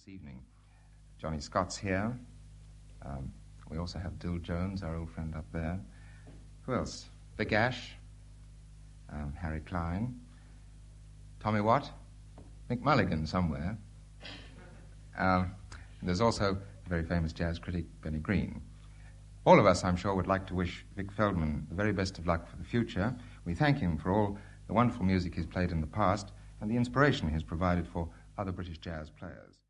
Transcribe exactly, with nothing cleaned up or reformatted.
this evening. Johnny Scott's here. Um, we also have Dill Jones, our old friend up there. Who else? Vic Ash, um, Harry Klein, Tommy Watt, Mick Mulligan somewhere. Um, and there's also a very famous jazz critic, Benny Green. All of us, I'm sure, would like to wish Vic Feldman the very best of luck for the future. We thank him for all the wonderful music he's played in the past and the inspiration he's provided for other British jazz players.